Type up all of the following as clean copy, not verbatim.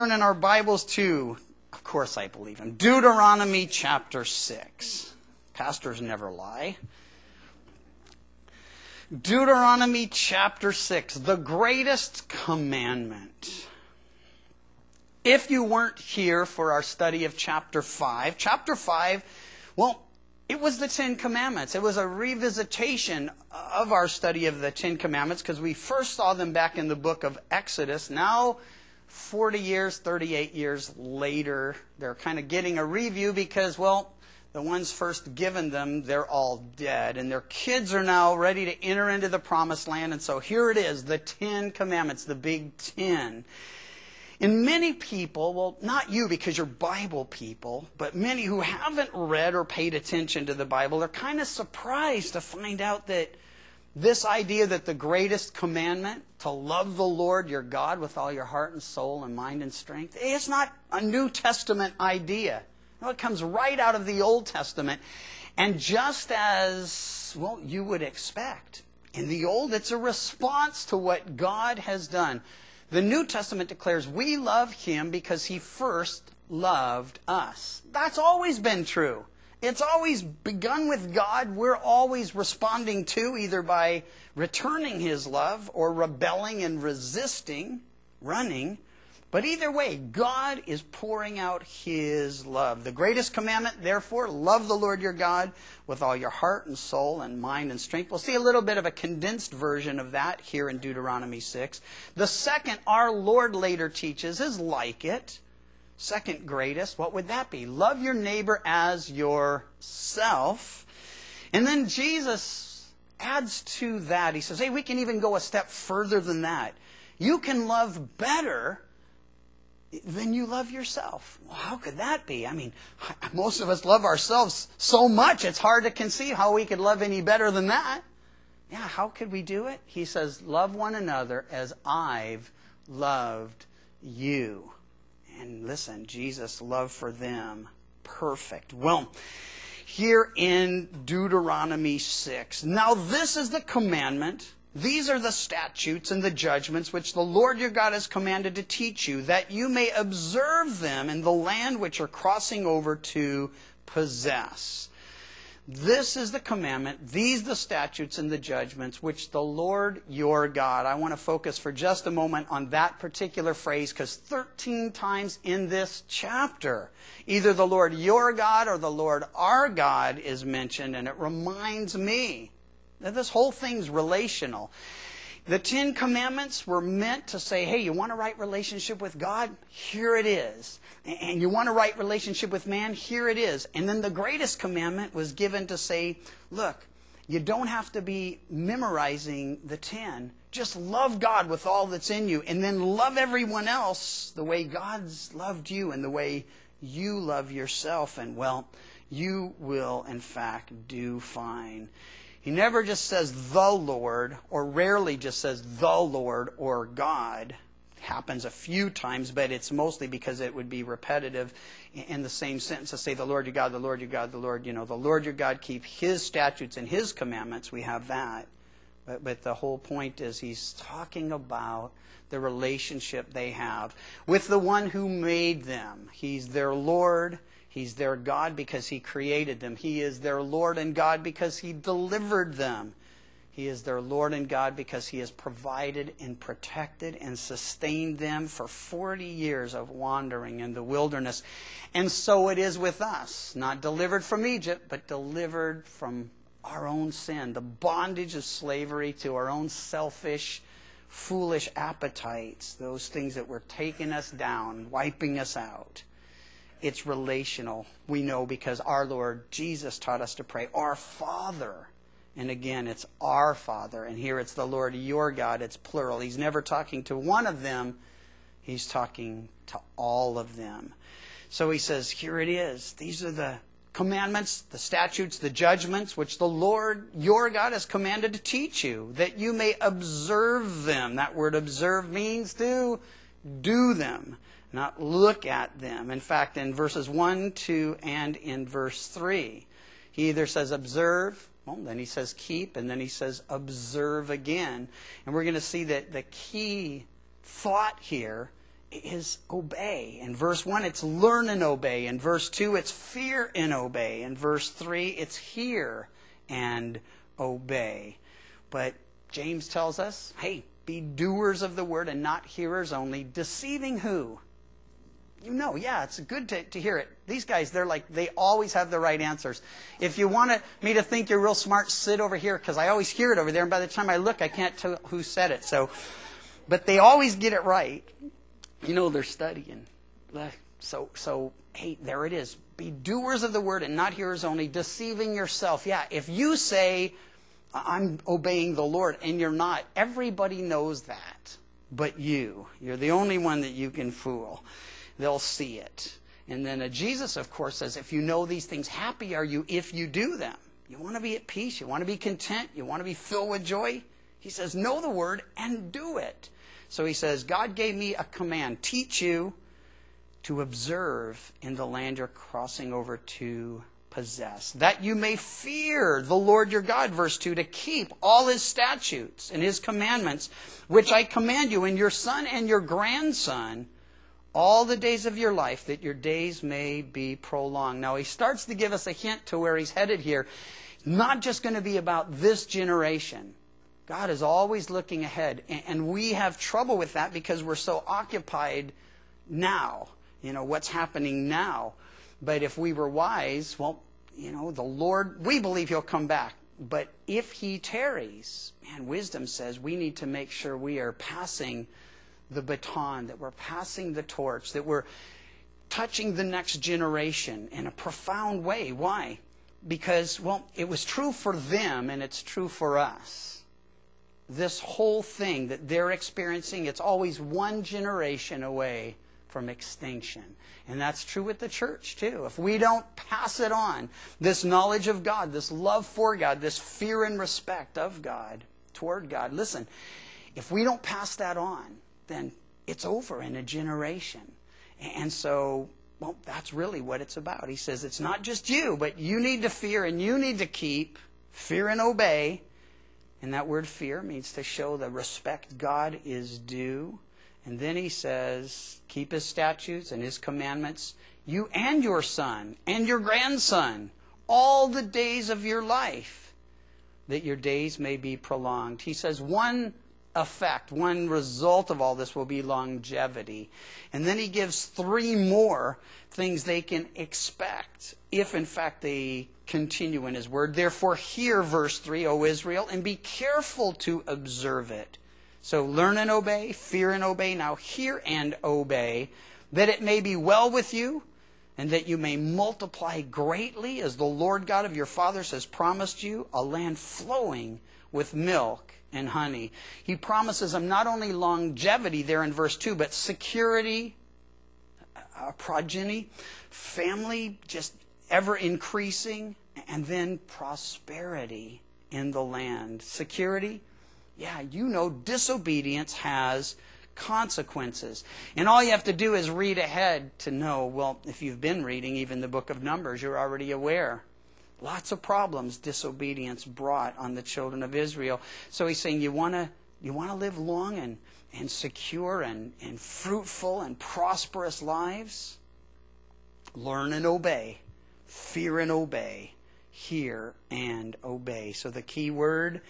Turn in our Bibles to, of course I believe him, Deuteronomy chapter 6. Pastors never lie. Deuteronomy chapter 6, the greatest commandment. If you weren't here for our study of chapter 5, well, it was the Ten Commandments. It was a revisitation of our study of the Ten Commandments because we first saw them back in the book of Exodus. Now, 40 years, 38 years later, they're kind of getting a review because, well, the ones first given them, they're all dead. And their kids are now ready to enter into the promised land. And so here it is, the Ten Commandments, the Big Ten. And many people, well, not you because you're Bible people, but many who haven't read or paid attention to the Bible are kind of surprised to find out that this idea that the greatest commandment, to love the Lord your God with all your heart and soul and mind and strength, it's not a New Testament idea. No, it comes right out of the Old Testament. And just as, well, you would expect, in the Old, it's a response to what God has done. The New Testament declares we love Him because He first loved us. That's always been true. It's always begun with God. We're always responding to either by returning His love or rebelling and resisting, running. But either way, God is pouring out His love. The greatest commandment, therefore, love the Lord your God with all your heart and soul and mind and strength. We'll see a little bit of a condensed version of that here in Deuteronomy 6. The second, our Lord later teaches, is like it. Second greatest, what would that be? Love your neighbor as yourself. And then Jesus adds to that. He says, hey, we can even go a step further than that. You can love better than you love yourself. Well, how could that be? I mean, most of us love ourselves so much, it's hard to conceive how we could love any better than that. Yeah, how could we do it? He says, love one another as I've loved you. And listen, Jesus' love for them, perfect. Well, here in Deuteronomy 6, now this is the commandment. These are the statutes and the judgments which the Lord your God has commanded to teach you, that you may observe them in the land which you're crossing over to possess. This is the commandment, these the statutes and the judgments which the Lord your God. I want to focus for just a moment on that particular phrase because 13 times in this chapter, either the Lord your God or the Lord our God is mentioned, and it reminds me that this whole thing's relational. The Ten Commandments were meant to say, hey, you want a right relationship with God? Here it is. And you want a right relationship with man? Here it is. And then the greatest commandment was given to say, look, you don't have to be memorizing the 10. Just love God with all that's in you. And then love everyone else the way God's loved you and the way you love yourself. And, well, you will, in fact, do fine. He never just says the Lord, or rarely just says the Lord or God. It happens a few times, but it's mostly because it would be repetitive in the same sentence to say the Lord your God, the Lord your God, the Lord, the Lord your God, keep His statutes and His commandments. We have that. But the whole point is He's talking about the relationship they have with the one who made them. He's their Lord. He's their God because He created them. He is their Lord and God because He delivered them. He is their Lord and God because He has provided and protected and sustained them for 40 years of wandering in the wilderness. And so it is with us. Not delivered from Egypt, but delivered from our own sin. The bondage of slavery to our own selfish, foolish appetites. Those things that were taking us down, wiping us out. It's relational, we know, because our Lord Jesus taught us to pray, our Father. And again, it's our Father. And here it's the Lord your God. It's plural. He's never talking to one of them. He's talking to all of them. So He says, here it is. These are the commandments, the statutes, the judgments, which the Lord your God has commanded to teach you, that you may observe them. That word observe means to do them. Not look at them. In fact, in verses 1, 2, and in verse 3, He either says observe, well, then He says keep, and then He says observe again. And we're going to see that the key thought here is obey. In verse 1, it's learn and obey. In verse 2, it's fear and obey. In verse 3, it's hear and obey. But James tells us, hey, be doers of the word and not hearers only, deceiving who? You know, yeah, it's good to hear it. These guys, they always have the right answers. If you want me to think you're real smart, sit over here, because I always hear it over there, and by the time I look, I can't tell who said it. But they always get it right. You know, they're studying. So, hey, there it is. Be doers of the word and not hearers only, deceiving yourself. Yeah, if you say, I'm obeying the Lord, and you're not, everybody knows that. But you're the only one that you can fool. They'll see it. And then Jesus, of course, says, if you know these things, happy are you if you do them. You want to be at peace. You want to be content. You want to be filled with joy. He says, know the word and do it. So he says, God gave me a command. Teach you to observe in the land you're crossing over to possess, that you may fear the Lord your God, verse 2, to keep all his statutes and his commandments, which I command you, and your son and your grandson, all the days of your life, that your days may be prolonged. Now he starts to give us a hint to where he's headed here. Not just going to be about this generation. God is always looking ahead, and we have trouble with that because we're so occupied now, what's happening now. But if we were wise, well, the Lord, we believe he'll come back. But if he tarries, wisdom says we need to make sure we are passing the baton, that we're passing the torch, that we're touching the next generation in a profound way. Why? Because, well, it was true for them and it's true for us. This whole thing that they're experiencing, it's always one generation away from extinction. And that's true with the church too. If we don't pass it on, this knowledge of God, this love for God, this fear and respect of God, toward God, listen, if we don't pass that on, then it's over in a generation. And so, well, that's really what it's about. He says it's not just you, but you need to fear and you need to keep fear and obey. And that word fear means to show the respect God is due. And then he says, keep his statutes and his commandments, you and your son and your grandson, all the days of your life, that your days may be prolonged. He says one effect, one result of all this will be longevity. And then he gives 3 more things they can expect if in fact they continue in his word. Therefore hear, verse 3, O Israel, and be careful to observe it. So learn and obey, fear and obey. Now hear and obey, that it may be well with you, and that you may multiply greatly, as the Lord God of your fathers has promised you, a land flowing with milk and honey. He promises them not only longevity there in verse 2, but security, progeny, family just ever increasing, and then prosperity in the land. Security, yeah, disobedience has consequences. And all you have to do is read ahead to know, well, if you've been reading even the book of Numbers, you're already aware. Lots of problems disobedience brought on the children of Israel. So he's saying you want to live long and secure and fruitful and prosperous lives? Learn and obey. Fear and obey. Hear and obey. So the key word,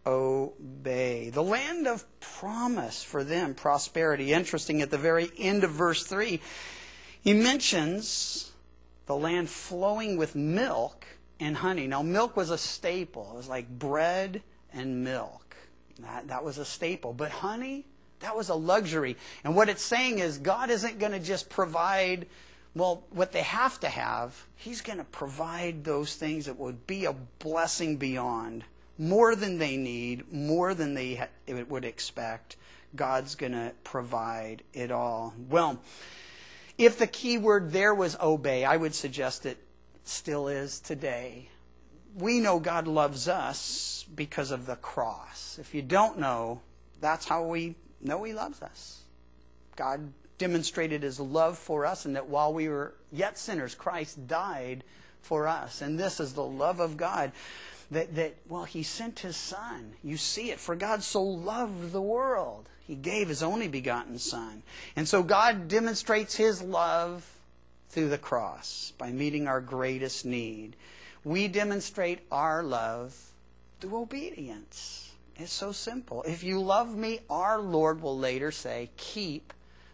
obey. The land of promise for them, prosperity. Interesting, at the very end of verse 3, he mentions the land flowing with milk and honey. Now, milk was a staple. It was like bread and milk. That was a staple. But honey, that was a luxury. And what it's saying is God isn't going to just provide, well, what they have to have. He's going to provide those things that would be a blessing beyond. More than they need, more than they would expect. God's going to provide it all. Well, if the key word there was obey, I would suggest it still is today. We know God loves us because of the cross. If you don't know, that's how we know he loves us. God demonstrated his love for us, and that while we were yet sinners, Christ died for us. And this is the love of God. Well, he sent his son. You see it. For God so loved the world, he gave his only begotten son. And so God demonstrates his love through the cross by meeting our greatest need. We demonstrate our love through obedience. It's so simple. If you love me, our Lord will later say, keep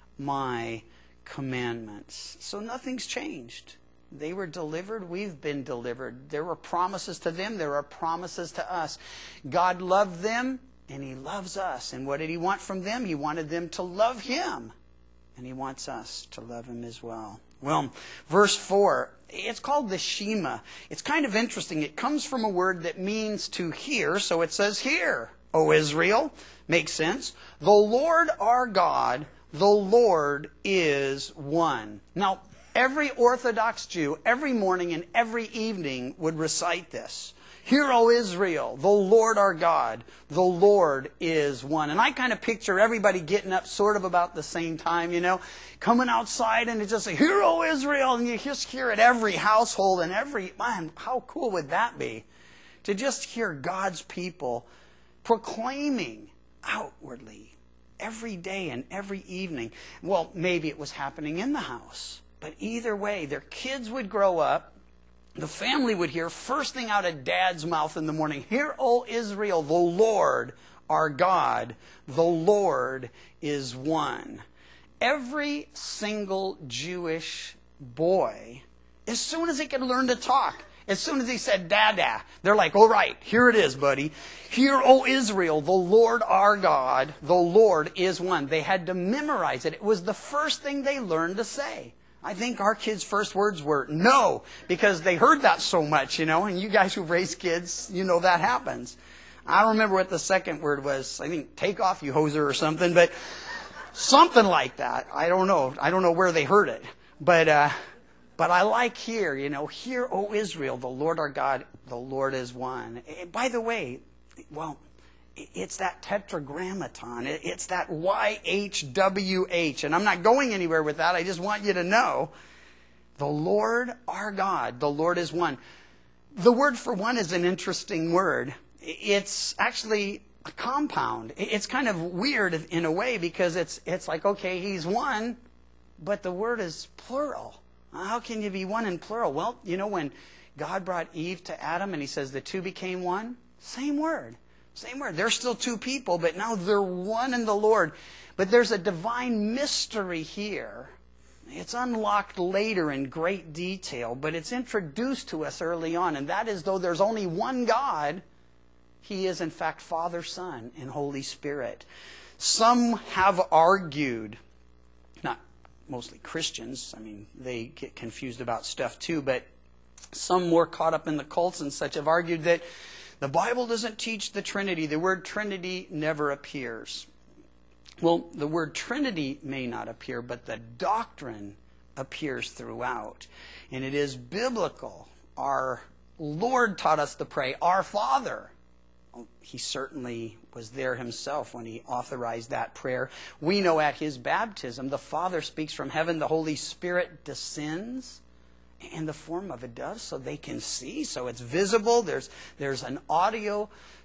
my commandments. So nothing's changed. They were delivered. We've been delivered. There were promises to them. There are promises to us. God loved them, and he loves us. And what did he want from them? He wanted them to love him. And he wants us to love him as well. Well, verse 4, it's called the Shema. It's kind of interesting. It comes from a word that means to hear. So it says, hear, O Israel. Makes sense. The Lord our God, the Lord is one. Now, every Orthodox Jew, every morning and every evening would recite this. Hear, O Israel, the Lord our God, the Lord is one. And I kind of picture everybody getting up sort of about the same time, coming outside and it just say, Hear, O Israel, and you just hear it every household and man, how cool would that be? To just hear God's people proclaiming outwardly every day and every evening. Well, maybe it was happening in the house. But either way, their kids would grow up. The family would hear first thing out of Dad's mouth in the morning, Hear, O Israel, the Lord our God, the Lord is one. Every single Jewish boy, as soon as he could learn to talk, as soon as he said Dada, they're like, all right, here it is, buddy. Hear, O Israel, the Lord our God, the Lord is one. They had to memorize it. It was the first thing they learned to say. I think our kids' first words were no, because they heard that so much, and you guys who've raised kids, that happens. I don't remember what the second word was. I think take off, you hoser, or something, but something like that. I don't know. I don't know where they heard it. But I like here, Hear, O Israel, the Lord our God, the Lord is one. By the way, it's that tetragrammaton. It's that YHWH. And I'm not going anywhere with that. I just want you to know the Lord our God, the Lord is one. The word for one is an interesting word. It's actually a compound. It's kind of weird in a way because it's like, okay, he's one, but the word is plural. How can you be one in plural? Well, when God brought Eve to Adam and he says the two became one, same word. Same word. They're still two people, but now they're one in the Lord. But there's a divine mystery here. It's unlocked later in great detail, but it's introduced to us early on. And that is, though there's only one God, he is in fact Father, Son, and Holy Spirit. Some have argued, not mostly Christians, they get confused about stuff too, but some more caught up in the cults and such have argued that the Bible doesn't teach the Trinity. The word Trinity never appears. Well, the word Trinity may not appear, but the doctrine appears throughout. And it is biblical. Our Lord taught us to pray, Our Father. He certainly was there himself when he authorized that prayer. We know at his baptism, the Father speaks from heaven. The Holy Spirit descends in the form of a dove so they can see, so it's visible. There's an audio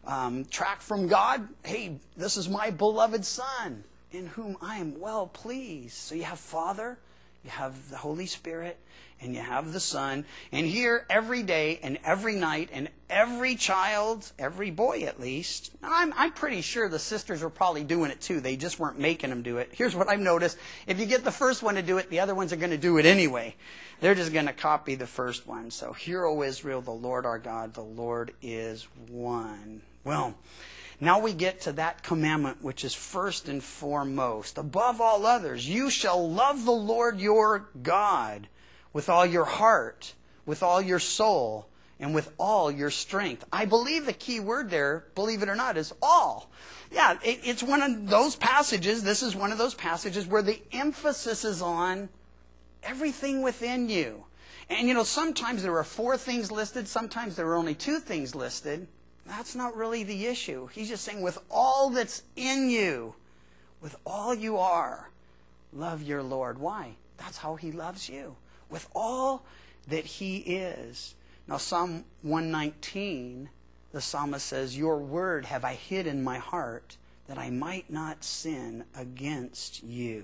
track from God. Hey, this is my beloved Son in whom I am well pleased. So you have Father, you have the Holy Spirit, and you have the Son. And here every day and every night and every child, every boy at least, I'm pretty sure the sisters were probably doing it too. They just weren't making them do it. Here's what I've noticed. If you get the first one to do it, the other ones are going to do it anyway. They're just going to copy the first one. So, Hear, O Israel, the Lord our God, the Lord is one. Well, now we get to that commandment which is first and foremost. Above all others, you shall love the Lord your God with all your heart, with all your soul, and with all your strength. I believe the key word there, believe it or not, is all. Yeah, it's one of those passages. This is one of those passages where the emphasis is on everything within you. And sometimes there are 4 things listed. Sometimes there are only 2 things listed. That's not really the issue. He's just saying with all that's in you, with all you are, love your Lord. Why? That's how he loves you. With all that he is. Now, Psalm 119 the psalmist says, your word have I hid in my heart that I might not sin against you.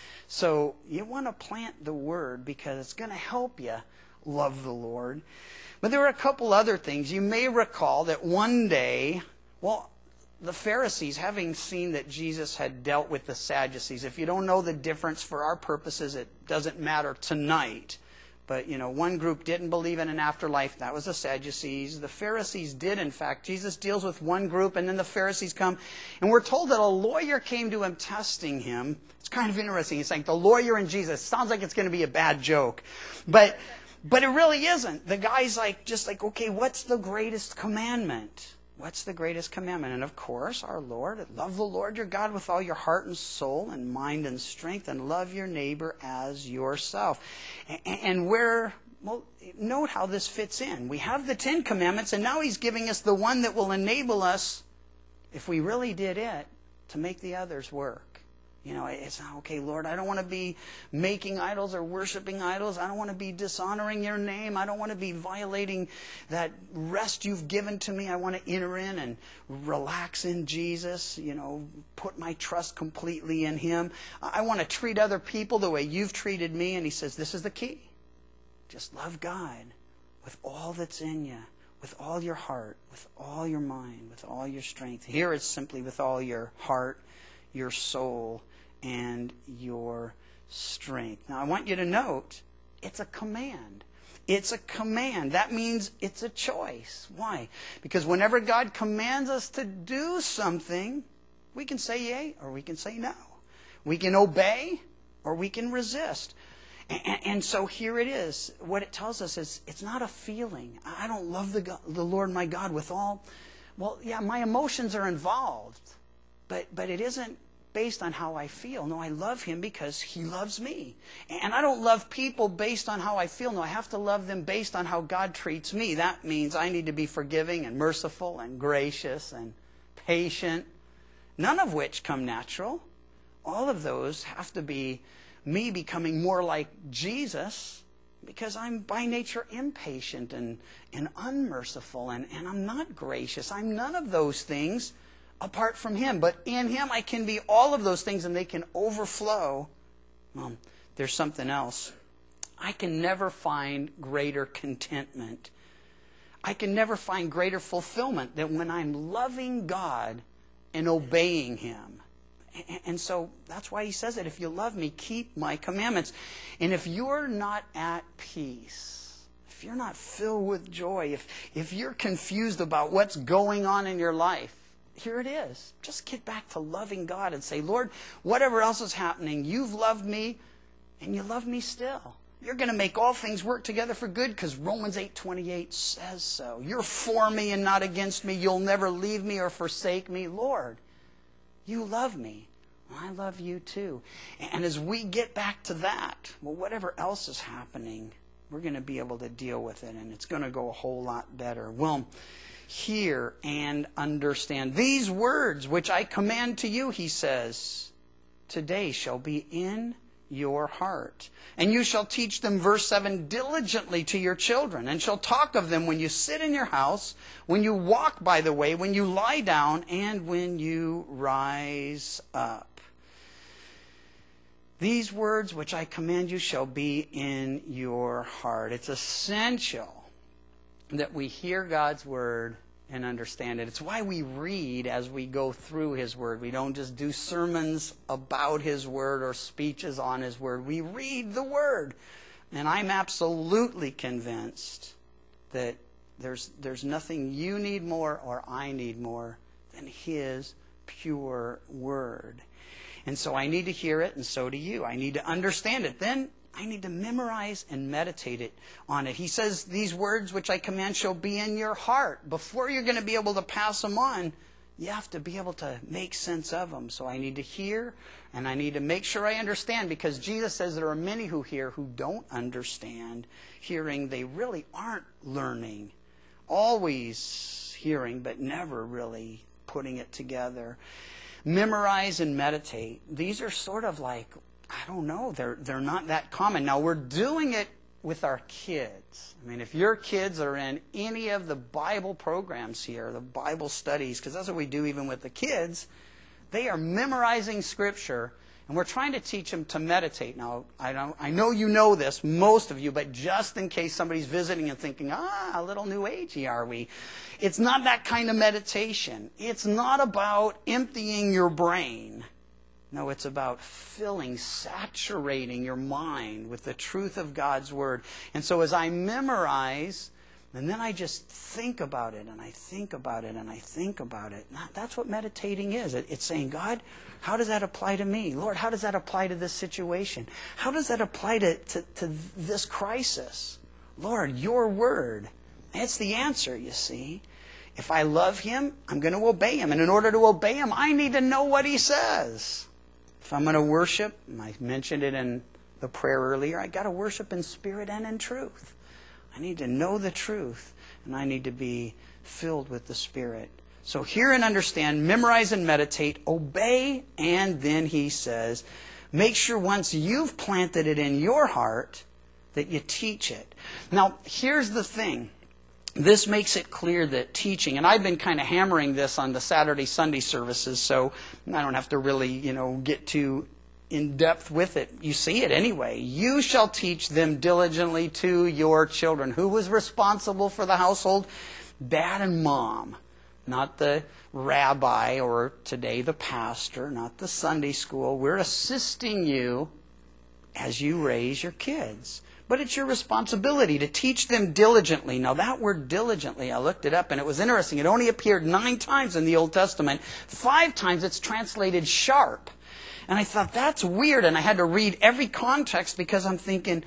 So you want to plant the word because it's going to help you love the Lord. But there were a couple other things. You may recall that one day, the Pharisees, having seen that Jesus had dealt with the Sadducees, if you don't know the difference, for our purposes, it doesn't matter tonight. But, one group didn't believe in an afterlife. That was the Sadducees. The Pharisees did, in fact. Jesus deals with one group, and then the Pharisees come. And we're told that a lawyer came to him testing him. It's kind of interesting. He's like, the lawyer and Jesus. Sounds like it's going to be a bad joke. But it really isn't. The guy's just like, okay, what's the greatest commandment? What's the greatest commandment? And of course, our Lord, love the Lord your God with all your heart and soul and mind and strength, and love your neighbor as yourself. And note how this fits in. We have the 10 commandments, and now he's giving us the one that will enable us, if we really did it, to make the others work. It's not, okay, Lord, I don't want to be making idols or worshiping idols. I don't want to be dishonoring your name. I don't want to be violating that rest you've given to me. I want to enter in and relax in Jesus, put my trust completely in him. I want to treat other people the way you've treated me. And he says, this is the key. Just love God with all that's in you, with all your heart, with all your mind, with all your strength. Here it's simply with all your heart, your soul, and your strength. Now, I want you to note, it's a command. It's a command. That means it's a choice. Why? Because whenever God commands us to do something, we can say yay or we can say no. We can obey or we can resist. And so here it is. What it tells us is it's not a feeling. I don't love the Lord my God with all. Well, yeah, my emotions are involved. But it isn't based on how I feel. No, I love him because he loves me. And I don't love people based on how I feel. No, I have to love them based on how God treats me. That means I need to be forgiving and merciful and gracious and patient, none of which come natural. All of those have to be me becoming more like Jesus, because I'm by nature impatient and unmerciful, and I'm not gracious. I'm none of those things apart from him. But in him I can be all of those things, and they can overflow. Well, there's something else. I can never find greater contentment. I can never find greater fulfillment than when I'm loving God and obeying him. And so that's why he says it. If you love me, keep my commandments. And if you're not at peace, if you're not filled with joy, if you're confused about what's going on in your life, here it is. Just get back to loving God and say, Lord, whatever else is happening, you've loved me and you love me still. You're going to make all things work together for good because Romans 8:28 says so. You're for me and not against me. You'll never leave me or forsake me. Lord, you love me. Well, I love you too. And as we get back to that, well, whatever else is happening, we're going to be able to deal with it, and it's going to go a whole lot better. Well, hear and understand. These words which I command to you, he says, today shall be in your heart. And you shall teach them, verse 7, diligently to your children, and shall talk of them when you sit in your house, when you walk by the way, when you lie down, and when you rise up. These words which I command you shall be in your heart. It's essential that we hear God's word and understand it. It's why we read as we go through his word. We don't just do sermons about his word or speeches on his word. We read the word. And I'm absolutely convinced that there's nothing you need more or I need more than his pure word. And so I need to hear it, and so do you. I need to understand it. Then I need to memorize and meditate on it. He says, these words which I command shall be in your heart. Before you're going to be able to pass them on, you have to be able to make sense of them. So I need to hear, and I need to make sure I understand, because Jesus says there are many who hear who don't understand. Hearing, they really aren't learning. Always hearing, but never really putting it together. Memorize and meditate. These are sort of like, I don't know, they're not that common. Now, we're doing it with our kids. I mean, if your kids are in any of the Bible programs here, the Bible studies, because that's what we do even with the kids, they are memorizing Scripture, and we're trying to teach them to meditate. Now, I know you know this, most of you, but just in case somebody's visiting and thinking, a little new agey are we? It's not that kind of meditation. It's not about emptying your brain. No, it's about filling, saturating your mind with the truth of God's Word. And so as I memorize, and then I just think about it, and I think about it, and I think about it. That's what meditating is. It's saying, God, how does that apply to me? Lord, how does that apply to this situation? How does that apply to this crisis? Lord, your Word. It's the answer, you see. If I love Him, I'm going to obey Him. And in order to obey Him, I need to know what He says. If I'm going to worship, I mentioned it in the prayer earlier, I got to worship in spirit and in truth. I need to know the truth, and I need to be filled with the Spirit. So hear and understand, memorize and meditate, obey, and then he says, make sure once you've planted it in your heart that you teach it. Now, here's the thing. This makes it clear that teaching, and I've been kind of hammering this on the Saturday, Sunday services, so I don't have to really, get too in depth with it. You see it anyway. You shall teach them diligently to your children. Who was responsible for the household? Dad and mom. Not the rabbi or today the pastor, not the Sunday school. We're assisting you as you raise your kids. But it's your responsibility to teach them diligently. Now that word diligently, I looked it up and it was interesting. It only appeared 9 times in the Old Testament. 5 times it's translated sharp. And I thought, that's weird. And I had to read every context because I'm thinking,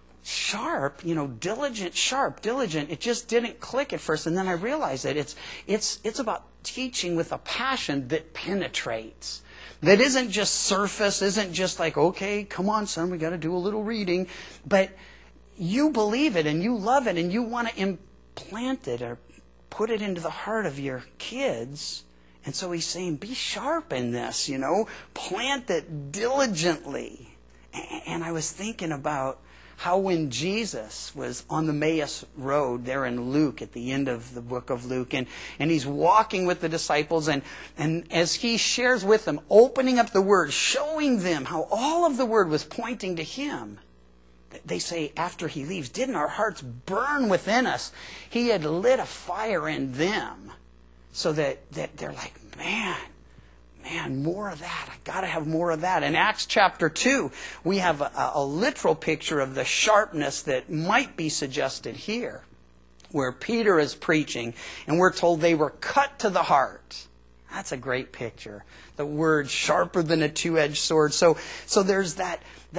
sharp, diligent, sharp, diligent. It just didn't click at first. And then I realized that it's about teaching with a passion that penetrates. That isn't just surface, isn't just like, okay, come on, son, we got to do a little reading. But you believe it and you love it and you want to implant it or put it into the heart of your kids. And so he's saying, be sharp in this, plant it diligently. And I was thinking about how when Jesus was on the Emmaus Road there in Luke, at the end of the book of Luke, and he's walking with the disciples, and as he shares with them, opening up the Word, showing them how all of the Word was pointing to Him, they say after he leaves, didn't our hearts burn within us? He had lit a fire in them so that they're like, man, more of that. I got to have more of that. In Acts chapter 2, we have a literal picture of the sharpness that might be suggested here, where Peter is preaching, and we're told they were cut to the heart. That's a great picture. The word sharper than a two-edged sword. So there's that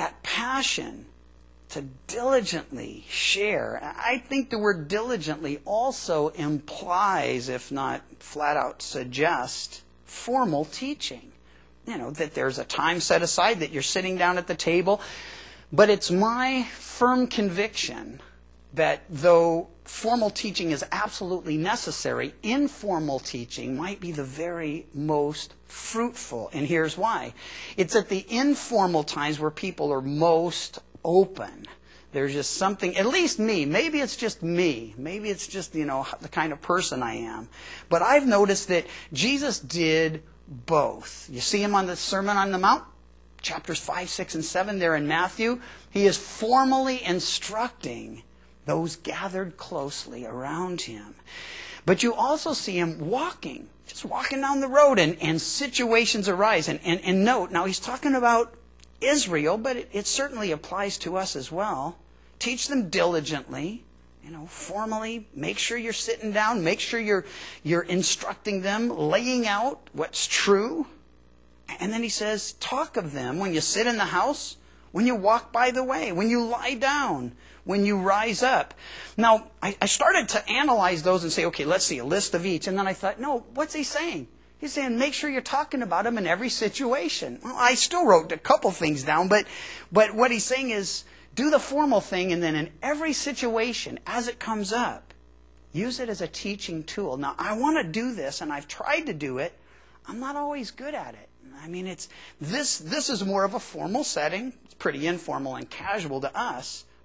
passion to diligently share. I think the word diligently also implies, if not flat out suggests, formal teaching. That there's a time set aside, that you're sitting down at the table. But it's my firm conviction that though formal teaching is absolutely necessary, informal teaching might be the very most fruitful. And here's why. It's at the informal times where people are most open. There's just something, at least me, maybe it's just me. Maybe it's just, the kind of person I am. But I've noticed that Jesus did both. You see him on the Sermon on the Mount, chapters 5, 6, and 7 there in Matthew. He is formally instructing those gathered closely around him. But you also see him walking, just walking down the road, and situations arise. And note, now he's talking about Israel, but it certainly applies to us as well. Teach them diligently, formally. Make sure you're sitting down. Make sure you're instructing them, laying out what's true. And then he says, talk of them when you sit in the house, when you walk by the way, when you lie down, when you rise up. Now, I started to analyze those and say, okay, let's see, a list of each. And then I thought, no, what's he saying? He's saying, make sure you're talking about them in every situation. Well, I still wrote a couple things down, but what he's saying is, do the formal thing, and then in every situation, as it comes up, use it as a teaching tool. Now, I want to do this, and I've tried to do it. I'm not always good at it. I mean, this is more of a formal setting. It's pretty informal and casual to us.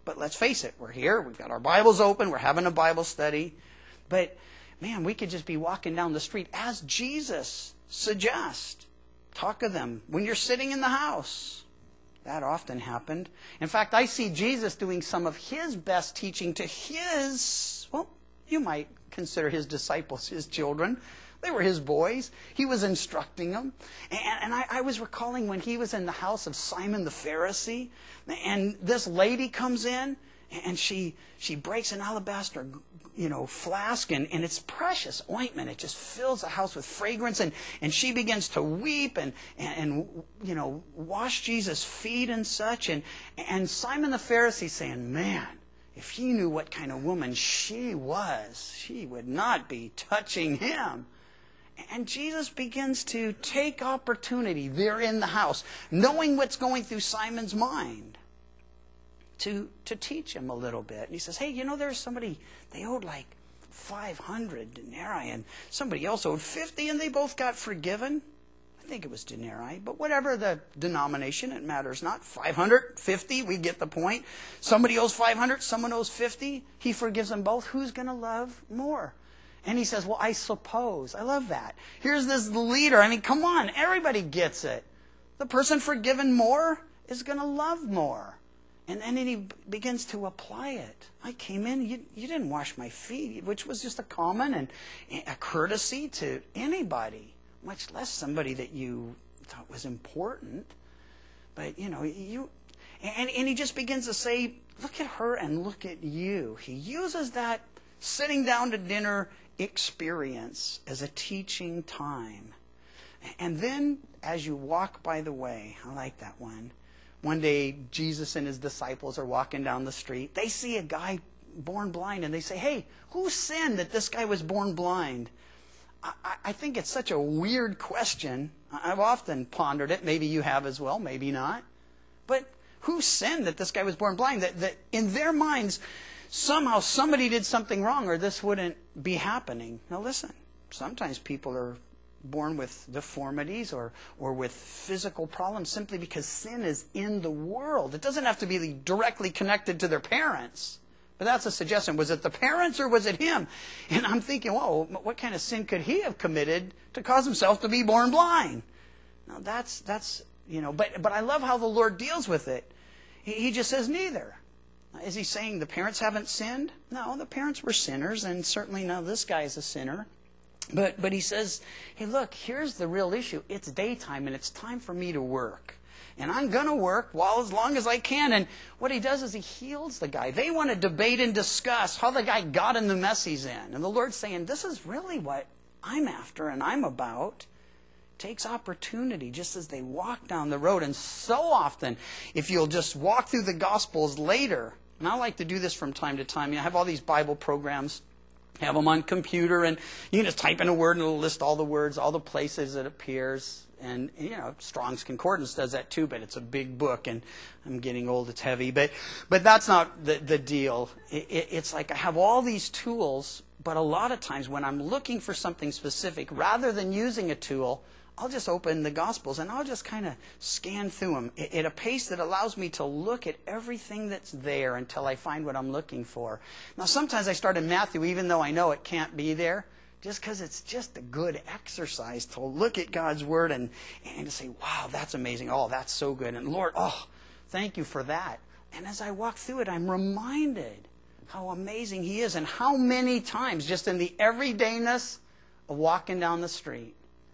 But let's face it, we're here, we've got our Bibles open, we're having a Bible study. But, man, we could just be walking down the street as Jesus suggests. Talk of them when you're sitting in the house. That often happened. In fact, I see Jesus doing some of his best teaching to his, well, you might consider his disciples his children. They were his boys. He was instructing them. And I was recalling when he was in the house of Simon the Pharisee, and this lady comes in, and she breaks an alabaster, flask, and it's precious ointment. It just fills the house with fragrance, and she begins to weep and wash Jesus' feet and such. And Simon the Pharisee saying, man, if he knew what kind of woman she was, she would not be touching him. And Jesus begins to take opportunity there in the house, knowing what's going through Simon's mind, to teach him a little bit. And he says, hey, there's somebody, they owed like 500 denarii, and somebody else owed 50, and they both got forgiven. I think it was denarii, but whatever the denomination, it matters not. 500, 50, we get the point. Somebody owes 500, someone owes 50. He forgives them both. Who's going to love more? And he says, well, I suppose. I love that. Here's this leader. I mean, come on. Everybody gets it. The person forgiven more is going to love more. And then he begins to apply it. I came in, you didn't wash my feet, which was just a common and a courtesy to anybody, much less somebody that you thought was important. But, and he just begins to say, look at her and look at you. He uses that sitting down to dinner experience as a teaching time. And then as you walk by the way, I like that one. One day, Jesus and his disciples are walking down the street. They see a guy born blind, and they say, hey, who sinned that this guy was born blind? I think it's such a weird question. I've often pondered it. Maybe you have as well, maybe not. But who sinned that this guy was born blind? That in their minds, somehow somebody did something wrong, or this wouldn't be happening. Now listen, sometimes people are born with deformities or with physical problems simply because sin is in the world. It doesn't have to be directly connected to their parents. But that's a suggestion. Was it the parents or was it him? And I'm thinking, whoa, what kind of sin could he have committed to cause himself to be born blind? Now that's but I love how the Lord deals with it. He just says neither. Is he saying the parents haven't sinned? No, the parents were sinners, and certainly now this guy is a sinner. But he says, hey, look, here's the real issue. It's daytime, and it's time for me to work. And I'm going to work as long as I can. And what he does is he heals the guy. They want to debate and discuss how the guy got in the mess he's in. And the Lord's saying, this is really what I'm after and I'm about. Takes opportunity just as they walk down the road. And so often, if you'll just walk through the Gospels later, and I like to do this from time to time. I have all these Bible programs. Have them on computer, and you can just type in a word and it'll list all the words, all the places it appears. And, Strong's Concordance does that too, but it's a big book, and I'm getting old, it's heavy. But that's not the deal. It's like I have all these tools, but a lot of times when I'm looking for something specific, rather than using a tool, I'll just open the Gospels and I'll just kind of scan through them at a pace that allows me to look at everything that's there until I find what I'm looking for. Now, sometimes I start in Matthew, even though I know it can't be there, just because it's just a good exercise to look at God's Word and to say, wow, that's amazing. Oh, that's so good. And Lord, thank you for that. And as I walk through it, I'm reminded how amazing He is and how many times, just in the everydayness of walking down the street,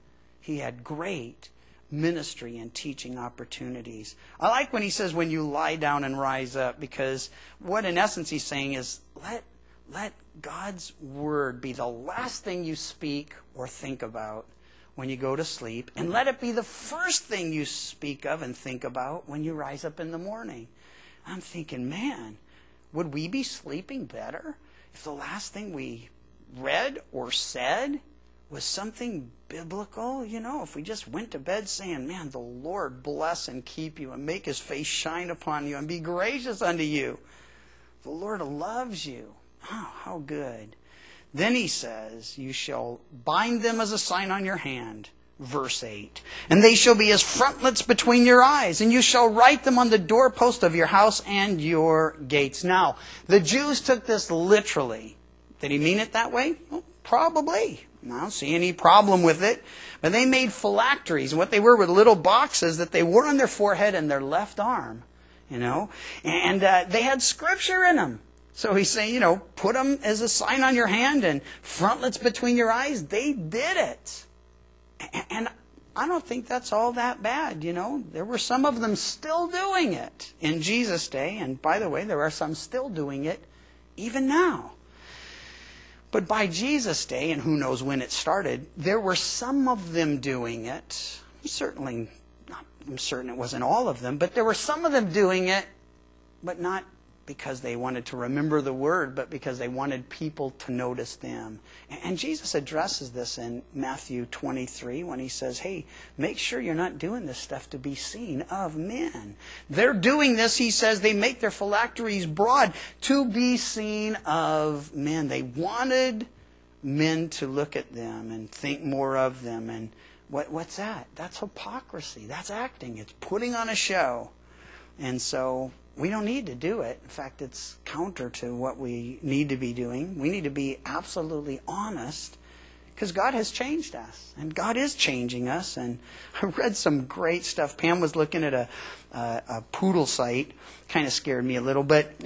He had great ministry and teaching opportunities. I like when He says, when you lie down and rise up, because what in essence He's saying is, let God's Word be the last thing you speak or think about when you go to sleep, and let it be the first thing you speak of and think about when you rise up in the morning. I'm thinking, man, would we be sleeping better if the last thing we read or said was something biblical? If we just went to bed saying, man, the Lord bless and keep you and make His face shine upon you and be gracious unto you. The Lord loves you. Oh, how good. Then He says, you shall bind them as a sign on your hand. Verse 8. And they shall be as frontlets between your eyes, and you shall write them on the doorpost of your house and your gates. Now, the Jews took this literally. Did he mean it that way? Well, probably. I don't see any problem with it. But they made phylacteries. And what they were little boxes that they wore on their forehead and their left arm. And they had scripture in them. So he's saying, put them as a sign on your hand and frontlets between your eyes. They did it. And I don't think that's all that bad, There were some of them still doing it in Jesus' day. And by the way, there are some still doing it even now. But by Jesus' day, and who knows when it started, there were some of them doing it. I'm certain it wasn't all of them, but there were some of them doing it, but not because they wanted to remember the word, but because they wanted people to notice them. And Jesus addresses this in Matthew 23 when he says, hey, make sure you're not doing this stuff to be seen of men. They're doing this, he says, they make their phylacteries broad to be seen of men. They wanted men to look at them and think more of them. And what's that? That's hypocrisy. That's acting. It's putting on a show. And so we don't need to do it. In fact, it's counter to what we need to be doing. We need to be absolutely honest because God has changed us. And God is changing us. And I read some great stuff. Pam was looking at a poodle site. Kind of scared me a little. But,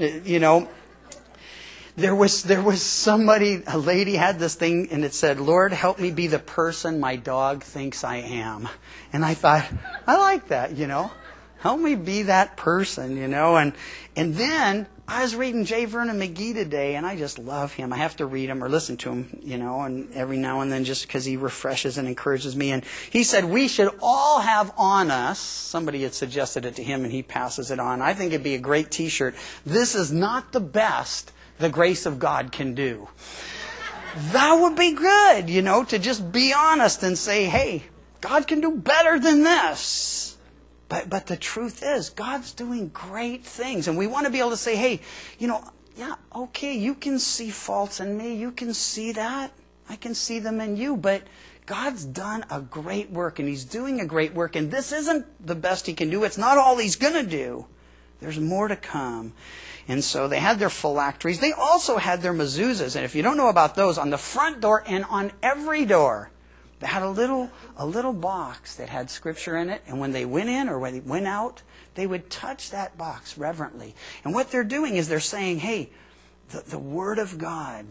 there was somebody, a lady had this thing and it said, Lord, help me be the person my dog thinks I am. And I thought, I like that, Help me be that person, And then I was reading J. Vernon McGee today, and I just love him. I have to read him or listen to him, and every now and then just because he refreshes and encourages me. And he said we should all have on us, somebody had suggested it to him, and he passes it on. I think it'd be a great T-shirt. This is not the best the grace of God can do. That would be good, to just be honest and say, hey, God can do better than this. But the truth is, God's doing great things. And we want to be able to say, hey, okay, you can see faults in me. You can see that. I can see them in you. But God's done a great work, and He's doing a great work. And this isn't the best He can do. It's not all He's going to do. There's more to come. And so they had their phylacteries. They also had their mezuzahs. And if you don't know about those, on the front door and on every door, they had a little box that had scripture in it, and when they went in or when they went out, they would touch that box reverently. And what they're doing is they're saying, hey, the Word of God,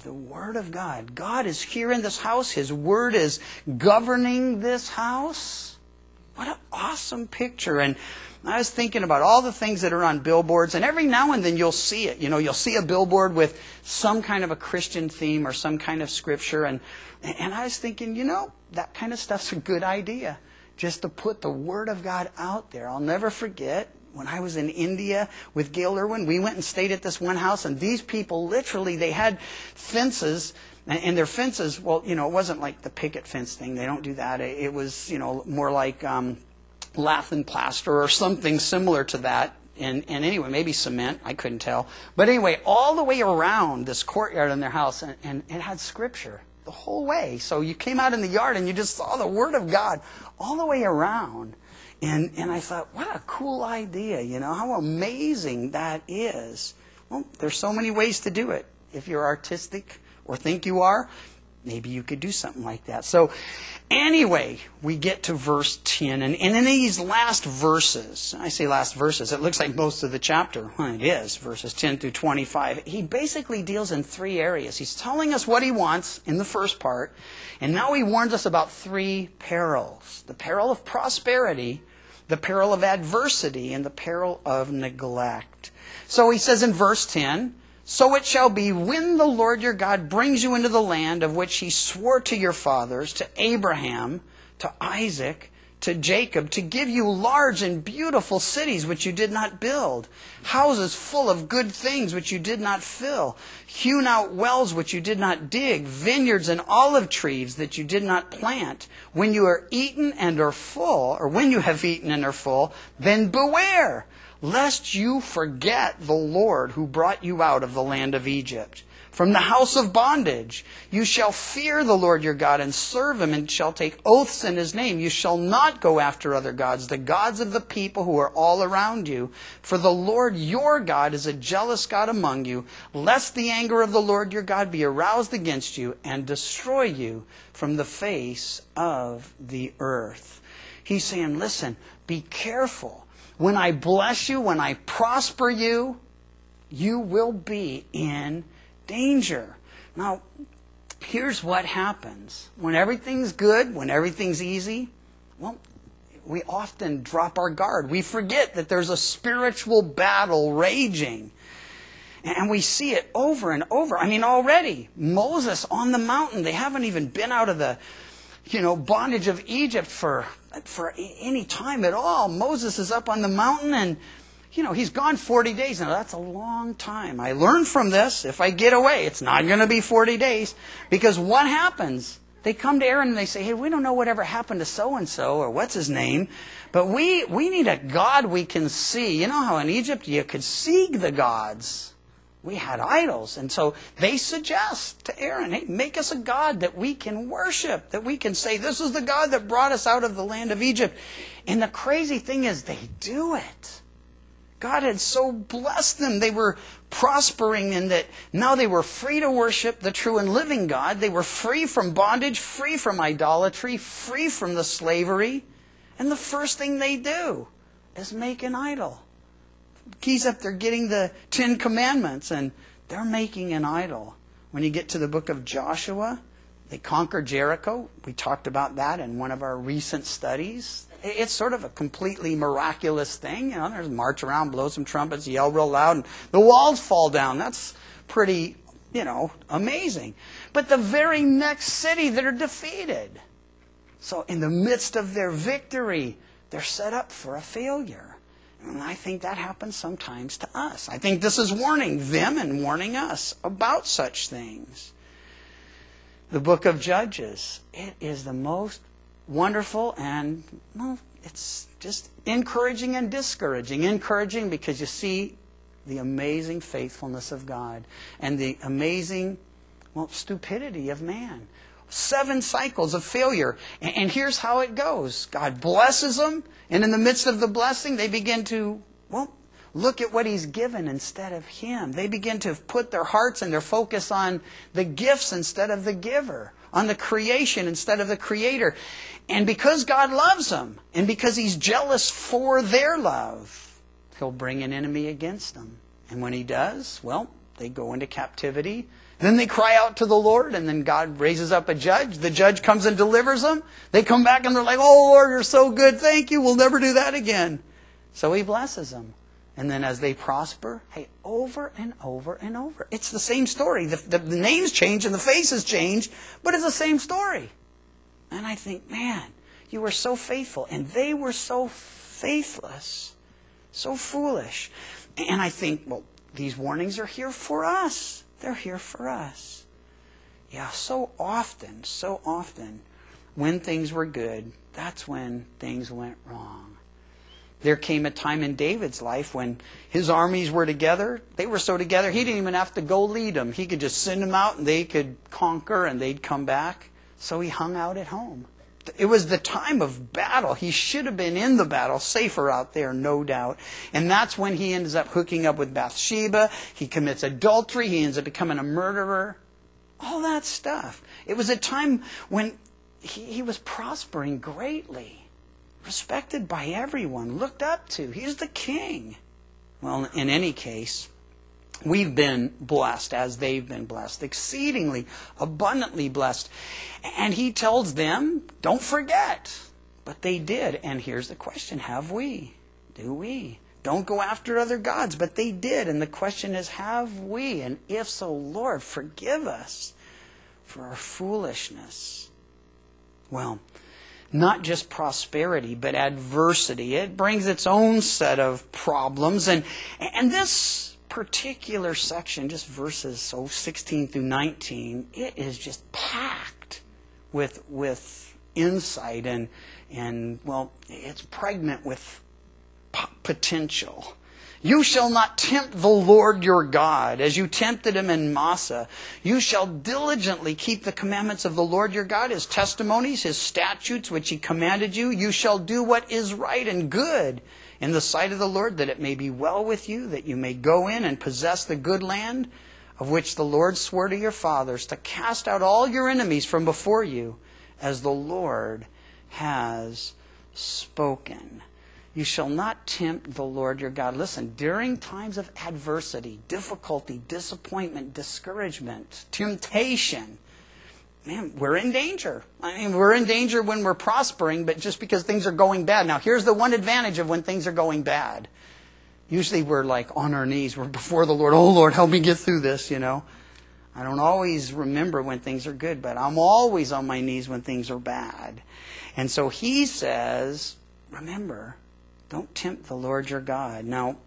God is here in this house. His Word is governing this house. What an awesome picture. And I was thinking about all the things that are on billboards, and every now and then you'll see it. You'll see a billboard with some kind of a Christian theme or some kind of scripture, and I was thinking, that kind of stuff's a good idea, just to put the Word of God out there. I'll never forget when I was in India with Gail Irwin, we went and stayed at this one house, and these people literally, they had fences, and their fences, well, it wasn't like the picket fence thing. They don't do that. It was, more like lath and plaster or something similar to that. And anyway, maybe cement, I couldn't tell. But anyway, all the way around this courtyard in their house, and it had scripture the whole way. So you came out in the yard and you just saw the Word of God all the way around. And I thought, what a cool idea, how amazing that is. Well, there's so many ways to do it. If you're artistic or think you are, maybe you could do something like that. So anyway, we get to verse 10. And in these last verses, I say last verses, it looks like most of the chapter. Well, it is, verses 10 through 25. He basically deals in three areas. He's telling us what he wants in the first part. And now he warns us about three perils. The peril of prosperity, the peril of adversity, and the peril of neglect. So he says in verse 10, so it shall be when the Lord your God brings you into the land of which He swore to your fathers, to Abraham, to Isaac, to Jacob, to give you large and beautiful cities which you did not build, houses full of good things which you did not fill, hewn out wells which you did not dig, vineyards and olive trees that you did not plant. When you are eaten and are full, or when you have eaten and are full, then beware, lest you forget the Lord who brought you out of the land of Egypt. from the house of bondage. You shall fear the Lord your God and serve him, and shall take oaths in his name. You shall not go after other gods, the gods of the people who are all around you. For the Lord your God is a jealous God among you, lest the anger of the Lord your God be aroused against you and destroy you from the face of the earth. He's saying, listen, be careful. When I bless you, when I prosper you, you will be in danger. Now, here's what happens. When everything's good, when everything's easy, well, we often drop our guard. We forget that there's a spiritual battle raging. And we see it over and over. I mean, already, Moses on the mountain, they haven't even been out of the, bondage of Egypt for any time at all. Moses is up on the mountain and he's gone 40 days. Now, that's a long time. I learned from this, if I get away, it's not going to be 40 days. Because what happens? They come to Aaron and they say, hey, we don't know whatever happened to so-and-so, or what's his name, but we need a God we can see. You know how in Egypt you could see the gods? We had idols. And so they suggest to Aaron, hey, make us a God that we can worship, that we can say, this is the God that brought us out of the land of Egypt. And the crazy thing is, they do it. God had so blessed them. They were prospering in that now they were free to worship the true and living God. They were free from bondage, free from idolatry, free from the slavery. And the first thing they do is make an idol. He's up there getting the 10 Commandments, and they're making an idol. When you get to the book of Joshua, they conquer Jericho. We talked about that in one of our recent studies. It's sort of a completely miraculous thing. There's march around, blow some trumpets, yell real loud, and the walls fall down. That's pretty, amazing. But the very next city, they're defeated. So in the midst of their victory, they're set up for a failure. And I think that happens sometimes to us. I think this is warning them and warning us about such things. The book of Judges, it is the most wonderful and, it's just encouraging and discouraging. Encouraging because you see the amazing faithfulness of God and the amazing, stupidity of man. 7 cycles of failure. And here's how it goes. God blesses them, and in the midst of the blessing, they begin to, look at what He's given instead of Him. They begin to put their hearts and their focus on the gifts instead of the giver, on the creation instead of the Creator. And because God loves them, and because He's jealous for their love, He'll bring an enemy against them. And when He does, they go into captivity. Then they cry out to the Lord, and then God raises up a judge. The judge comes and delivers them. They come back and they're like, oh, Lord, you're so good. Thank you. We'll never do that again. So He blesses them. And then as they prosper, hey, over and over and over. It's the same story. The names change and the faces change, but it's the same story. And I think, man, you were so faithful. And they were so faithless, so foolish. And I think, these warnings are here for us. They're here for us. Yeah, so often, when things were good, that's when things went wrong. There came a time in David's life when his armies were together. They were so together, he didn't even have to go lead them. He could just send them out and they could conquer and they'd come back. So he hung out at home. It was the time of battle. He should have been in the battle, safer out there, no doubt. And that's when he ends up hooking up with Bathsheba. He commits adultery. He ends up becoming a murderer. All that stuff. It was a time when he was prospering greatly. Respected by everyone, looked up to. He's the king. Well, in any case, we've been blessed as they've been blessed, exceedingly, abundantly blessed. And he tells them, don't forget. But they did. And here's the question, have we? Do we? Don't go after other gods. But they did. And the question is, have we? And if so, Lord, forgive us for our foolishness. Well, not just prosperity, but adversity. It brings its own set of problems. And this particular section, just verses 16 through 19, it is just packed with insight and it's pregnant with potential. You shall not tempt the Lord your God as you tempted him in Massah. You shall diligently keep the commandments of the Lord your God, his testimonies, his statutes, which he commanded you. You shall do what is right and good in the sight of the Lord, that it may be well with you, that you may go in and possess the good land of which the Lord swore to your fathers, to cast out all your enemies from before you, as the Lord has spoken. You shall not tempt the Lord your God. Listen, during times of adversity, difficulty, disappointment, discouragement, temptation, man, we're in danger. I mean, we're in danger when we're prospering, but just because things are going bad. Now, here's the one advantage of when things are going bad. Usually we're like on our knees. We're before the Lord. Oh, Lord, help me get through this, you know. I don't always remember when things are good, but I'm always on my knees when things are bad. And so he says, remember, don't tempt the Lord your God. Now,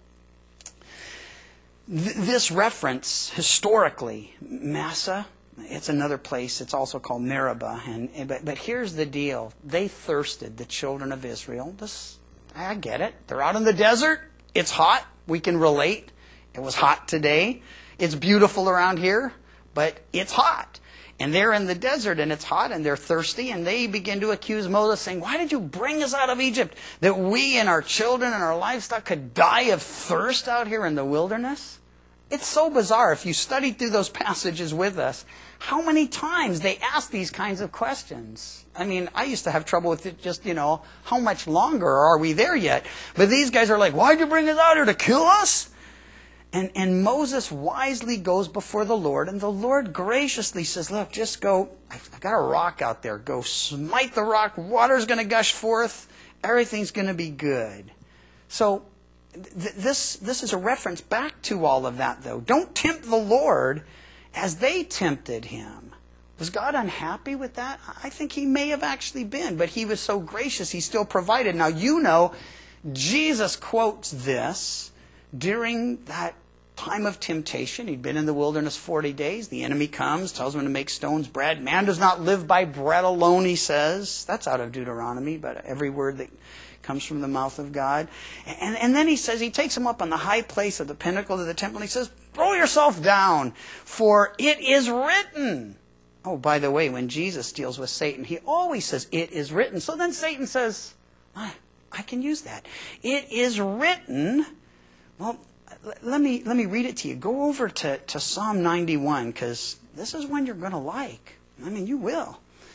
this reference, historically, Massah, it's another place. It's also called Meribah. But here's the deal. They thirsted, the children of Israel. I get it. They're out in the desert. It's hot. We can relate. It was hot today. It's beautiful around here, but it's hot. And they're in the desert, and it's hot, and they're thirsty, and they begin to accuse Moses, saying, why did you bring us out of Egypt, that we and our children and our livestock could die of thirst out here in the wilderness? It's so bizarre. If you study through those passages with us, how many times they ask these kinds of questions. I mean, I used to have trouble with it, just, how much longer are we there yet? But these guys are like, why'd you bring us out here, to kill us? And Moses wisely goes before the Lord, and the Lord graciously says, look, just go, I've got a rock out there. Go smite the rock, water's going to gush forth, everything's going to be good. So this is a reference back to all of that, though. Don't tempt the Lord as they tempted him. Was God unhappy with that? I think he may have actually been, but he was so gracious, he still provided. Now, Jesus quotes this during that time of temptation. He'd been in the wilderness 40 days. The enemy comes, tells him to make stones bread. Man does not live by bread alone, he says. That's out of Deuteronomy, but every word that comes from the mouth of God. And then he says, he takes him up on the high place of the pinnacle of the temple, and he says, throw yourself down, for it is written. Oh, by the way, when Jesus deals with Satan, he always says, it is written. So then Satan says, I can use that. It is written. Well, let me read it to you. Go over to Psalm 91, because this is one you're going to like. I mean, you will.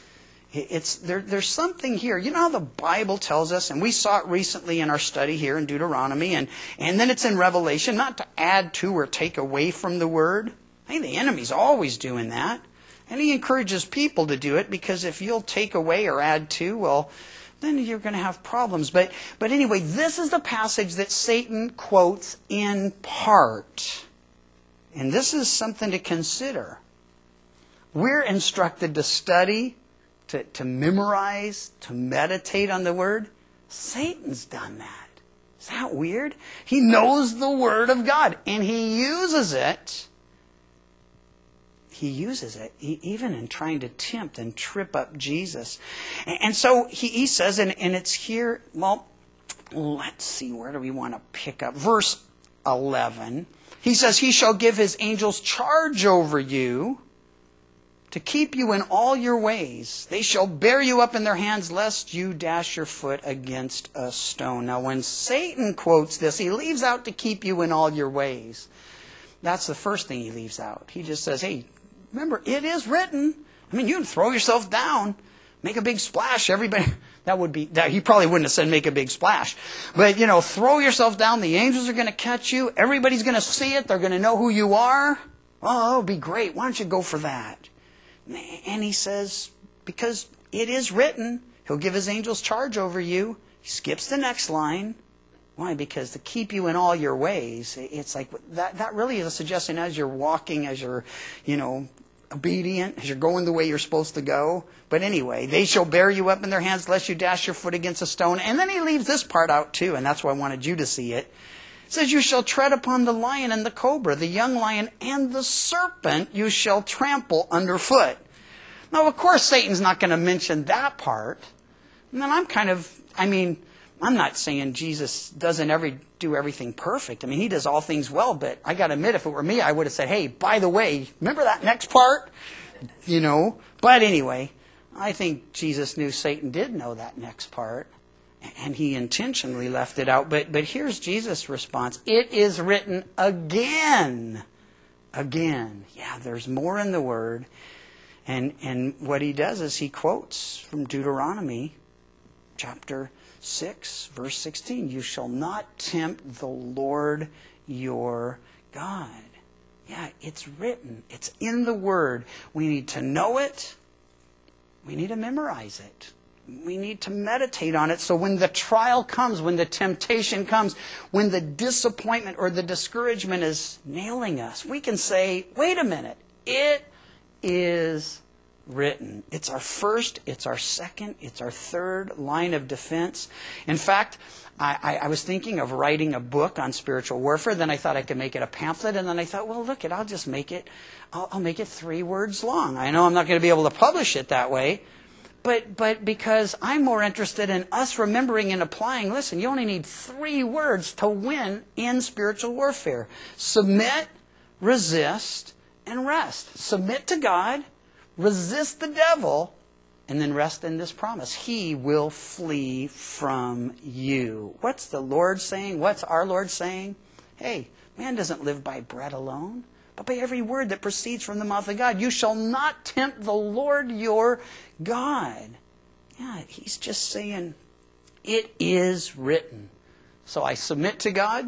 There's something here. You know how the Bible tells us, and we saw it recently in our study here in Deuteronomy, and then it's in Revelation, not to add to or take away from the Word. I think the enemy's always doing that. And he encourages people to do it, because if you'll take away or add to, well, then you're going to have problems. But anyway, this is the passage that Satan quotes in part. And this is something to consider. We're instructed to study, to memorize, to meditate on the Word. Satan's done that. Is that weird? He knows the Word of God, and he uses it. He uses it even in trying to tempt and trip up Jesus. And so he says, and it's here, well, let's see, where do we want to pick up? Verse 11. He says, he shall give his angels charge over you to keep you in all your ways. They shall bear you up in their hands, lest you dash your foot against a stone. Now, when Satan quotes this, he leaves out to keep you in all your ways. That's the first thing he leaves out. He just says, hey, remember, it is written. I mean, you can throw yourself down, make a big splash. Everybody, he probably wouldn't have said make a big splash. But, throw yourself down. The angels are going to catch you. Everybody's going to see it. They're going to know who you are. Oh, it would be great. Why don't you go for that? And he says, because it is written, he'll give his angels charge over you. He skips the next line. Why? Because to keep you in all your ways. It's like that really is a suggestion as you're walking, as you're, obedient, as you're going the way you're supposed to go. But anyway, they shall bear you up in their hands, lest you dash your foot against a stone. And then he leaves this part out too, and that's why I wanted you to see it. It says, you shall tread upon the lion and the cobra, the young lion and the serpent you shall trample underfoot. Now, of course, Satan's not going to mention that part. And then I'm not saying Jesus doesn't ever do everything perfect. I mean, he does all things well, but I got to admit, if it were me, I would have said, hey, by the way, remember that next part? But anyway, I think Jesus knew Satan did know that next part, and he intentionally left it out. But here's Jesus' response. It is written again. Again. Yeah, there's more in the Word. And what he does is he quotes from Deuteronomy chapter 6, verse 16. You shall not tempt the Lord your God. Yeah, it's written. It's in the Word. We need to know it. We need to memorize it. We need to meditate on it, so when the trial comes, when the temptation comes, when the disappointment or the discouragement is nailing us, we can say, wait a minute, it is written. It's our first, it's our second, it's our third line of defense. In fact, I was thinking of writing a book on spiritual warfare. Then I thought I could make it a pamphlet. And then I thought, well, I'll just make it, I'll make it 3 words long. I know I'm not going to be able to publish it that way. But because I'm more interested in us remembering and applying, listen, you only need 3 words to win in spiritual warfare. Submit, resist, and rest. Submit to God, resist the devil, and then rest in this promise. He will flee from you. What's the Lord saying? What's our Lord saying? Hey, man doesn't live by bread alone, but by every word that proceeds from the mouth of God. You shall not tempt the Lord your God. Yeah, he's just saying, it is written. So I submit to God.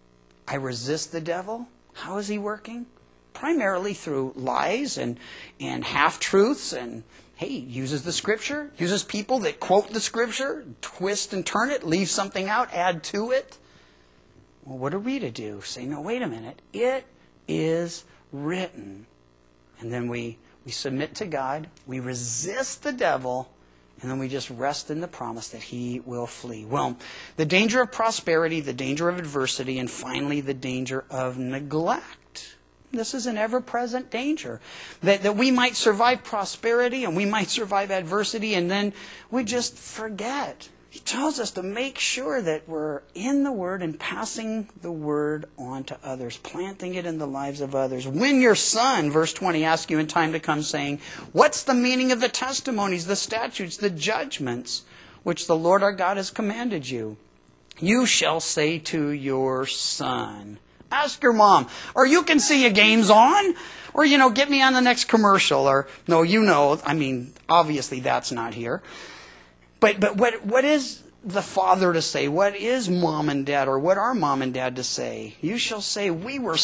I resist the devil. How is he working? Primarily through lies and half-truths. And, hey, uses the Scripture. Uses people that quote the Scripture, twist and turn it, leave something out, add to it. Well, what are we to do? Say, no, wait a minute. It is written. And then we submit to God, we resist the devil, and then we just rest in the promise that he will flee. Well, the danger of prosperity, the danger of adversity, and finally the danger of neglect. This is an ever-present danger. That we might survive prosperity and we might survive adversity, and then we just forget. He tells us to make sure that we're in the Word and passing the Word on to others, planting it in the lives of others. When your son, verse 20, asks you in time to come, saying, what's the meaning of the testimonies, the statutes, the judgments, which the Lord our God has commanded you? You shall say to your son, ask your mom, or you can see your game's on, or, get me on the next commercial, or, no, obviously that's not here. But what is the father to say? What is mom and dad, or what are mom and dad to say? You shall say, we were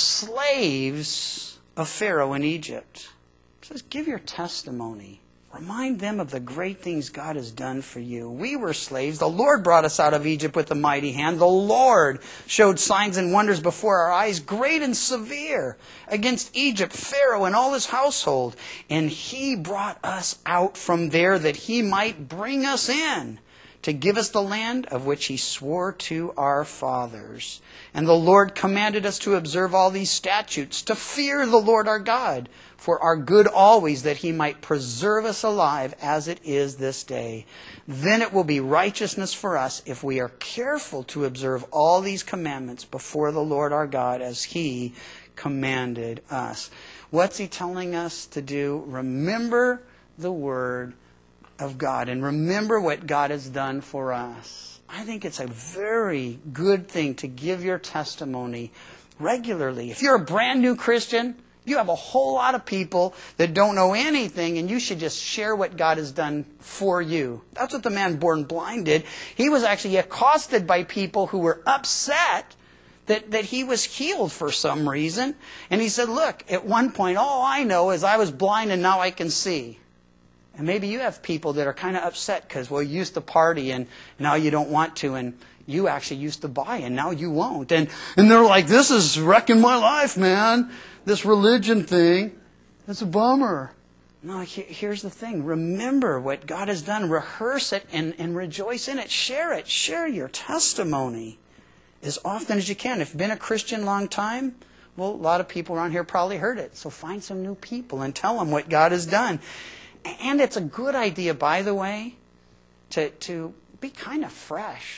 slaves of Pharaoh in Egypt. It says, give your testimony. Remind them of the great things God has done for you. We were slaves. The Lord brought us out of Egypt with a mighty hand. The Lord showed signs and wonders before our eyes, great and severe, against Egypt, Pharaoh, and all his household. And he brought us out from there that he might bring us in, to give us the land of which he swore to our fathers. And the Lord commanded us to observe all these statutes, to fear the Lord our God, for our good always, that he might preserve us alive as it is this day. Then it will be righteousness for us if we are careful to observe all these commandments before the Lord our God as he commanded us. What's he telling us to do? Remember the word of God and remember what God has done for us. I think it's a very good thing to give your testimony regularly. If you're a brand new Christian, you have a whole lot of people that don't know anything, and you should just share what God has done for you. That's what the man born blind did. He was actually accosted by people who were upset that he was healed for some reason. And he said, look, at one point, all I know is I was blind and now I can see. And maybe you have people that are kind of upset because, well, you used to party and now you don't want to, and you actually used to buy and now you won't. And they're like, this is wrecking my life, man. This religion thing, it's a bummer. No, here's the thing. Remember what God has done. Rehearse it and rejoice in it. Share it. Share your testimony as often as you can. If you've been a Christian a long time, well, a lot of people around here probably heard it. So find some new people and tell them what God has done. And it's a good idea, by the way, to be kind of fresh.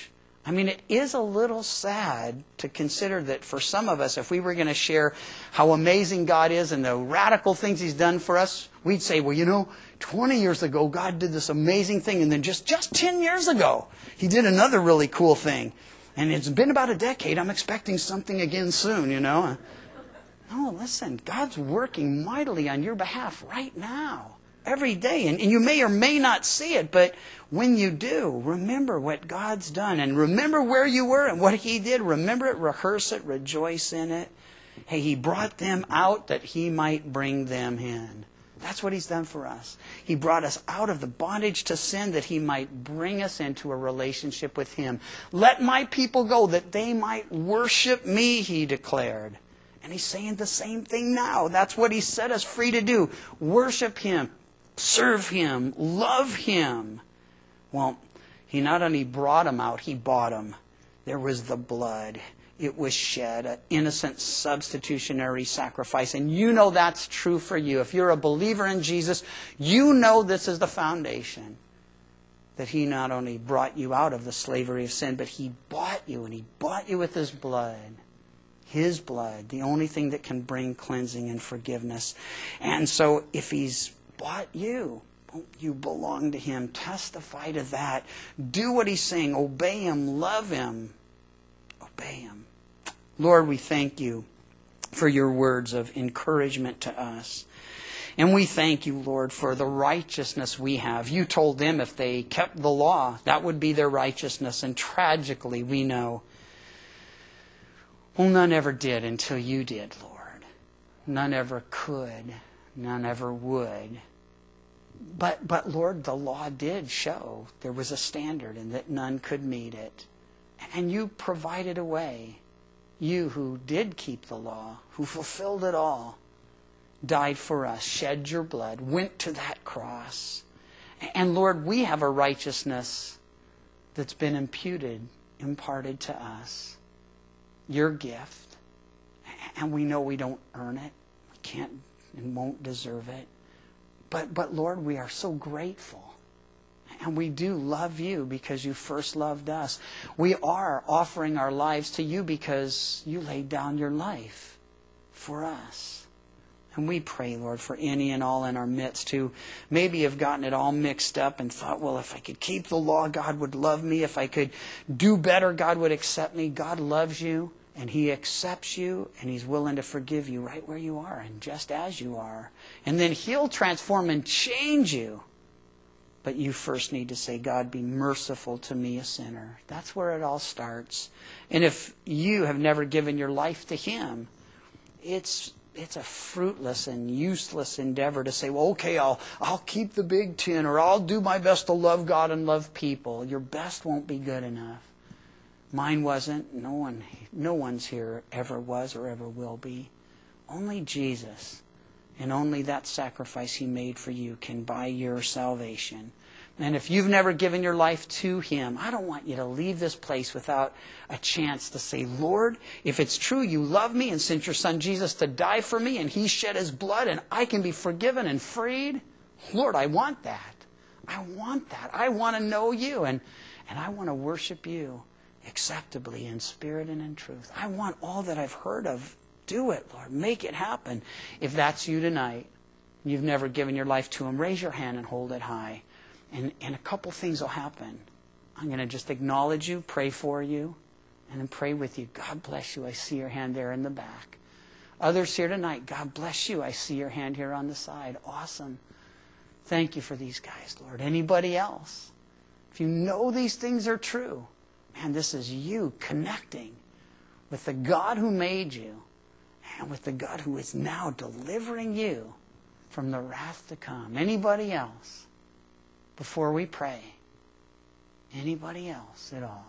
I mean, it is a little sad to consider that for some of us, if we were going to share how amazing God is and the radical things He's done for us, we'd say, well, 20 years ago, God did this amazing thing. And then just 10 years ago, He did another really cool thing. And it's been about a decade. I'm expecting something again soon, No, listen, God's working mightily on your behalf right now. Every day. And you may or may not see it, but when you do, remember what God's done. And remember where you were and what He did. Remember it, rehearse it, rejoice in it. Hey, He brought them out that He might bring them in. That's what He's done for us. He brought us out of the bondage to sin that He might bring us into a relationship with Him. Let my people go that they might worship me, He declared. And He's saying the same thing now. That's what He set us free to do. Worship Him. Serve Him, love Him. Well, He not only brought them out, He bought them. There was the blood. It was shed, an innocent substitutionary sacrifice. And that's true for you. If you're a believer in Jesus, this is the foundation. That He not only brought you out of the slavery of sin, but He bought you, and He bought you with His blood. His blood, the only thing that can bring cleansing and forgiveness. And so if He's bought you, you belong to Him. Testify to that. Do what He's saying. Obey Him. Love Him. Obey Him. Lord, we thank You for Your words of encouragement to us. And we thank You, Lord, for the righteousness we have. You told them if they kept the law, that would be their righteousness. And tragically, we know, none ever did until You did, Lord. None ever could. None ever would. But Lord, the law did show there was a standard and that none could meet it. And You provided a way. You who did keep the law, who fulfilled it all, died for us, shed Your blood, went to that cross. And Lord, we have a righteousness that's been imparted to us. Your gift. And we know we don't earn it. We can't and won't deserve it. But Lord, we are so grateful. And we do love You because You first loved us. We are offering our lives to You because You laid down Your life for us. And we pray, Lord, for any and all in our midst who maybe have gotten it all mixed up and thought, well, if I could keep the law, God would love me. If I could do better, God would accept me. God loves you. And He accepts you, and He's willing to forgive you right where you are and just as you are. And then He'll transform and change you. But you first need to say, God, be merciful to me, a sinner. That's where it all starts. And if you have never given your life to Him, it's a fruitless and useless endeavor to say, well, okay, I'll keep the big 10, or I'll do my best to love God and love people. Your best won't be good enough. Mine wasn't. No one's here ever was or ever will be. Only Jesus, and only that sacrifice He made for you can buy your salvation. And if you've never given your life to Him, I don't want you to leave this place without a chance to say, Lord, if it's true You love me and sent Your Son Jesus to die for me and He shed His blood and I can be forgiven and freed, Lord, I want that. I want that. I want to know You and I want to worship You acceptably in spirit and in truth. I want all that I've heard of. Do it, Lord. Make it happen. If that's you tonight, you've never given your life to Him, raise your hand and hold it high. And a couple things will happen. I'm going to just acknowledge you, pray for you, and then pray with you. God bless you. I see your hand there in the back. Others here tonight, God bless you. I see your hand here on the side. Awesome. Thank You for these guys, Lord. Anybody else? If you know these things are true, man, this is you connecting with the God who made you and with the God who is now delivering you from the wrath to come. Anybody else? Before we pray, anybody else at all?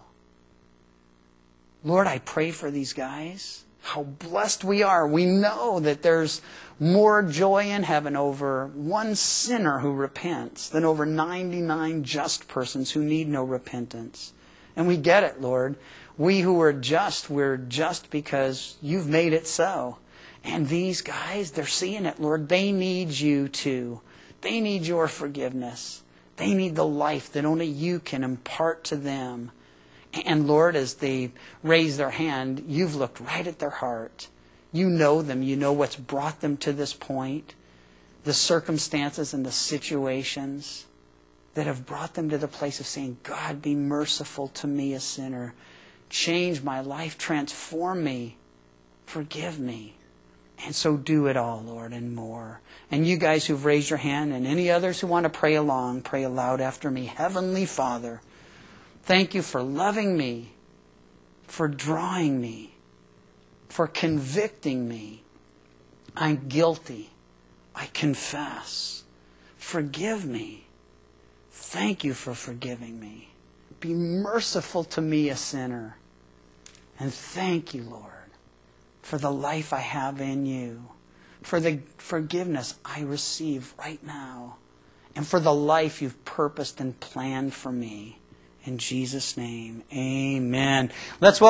Lord, I pray for these guys. How blessed we are. We know that there's more joy in heaven over one sinner who repents than over 99 just persons who need no repentance. And we get it, Lord. We who are just, we're just because You've made it so. And these guys, they're seeing it, Lord. They need You too. They need Your forgiveness. They need the life that only You can impart to them. And Lord, as they raise their hand, you've looked right at their heart. You know them. You know what's brought them to this point, the circumstances and the situations that have brought them to the place of saying, God, be merciful to me, a sinner. Change my life, transform me, forgive me. And so do it all, Lord, and more. And you guys who've raised your hand and any others who want to pray along, pray aloud after me. Heavenly Father, thank you for loving me, for drawing me, for convicting me. I'm guilty. I confess. Forgive me. Thank you for forgiving me. Be merciful to me, a sinner. And thank you, Lord, for the life I have in you, for the forgiveness I receive right now, and for the life you've purposed and planned for me. In Jesus' name, amen. Let's welcome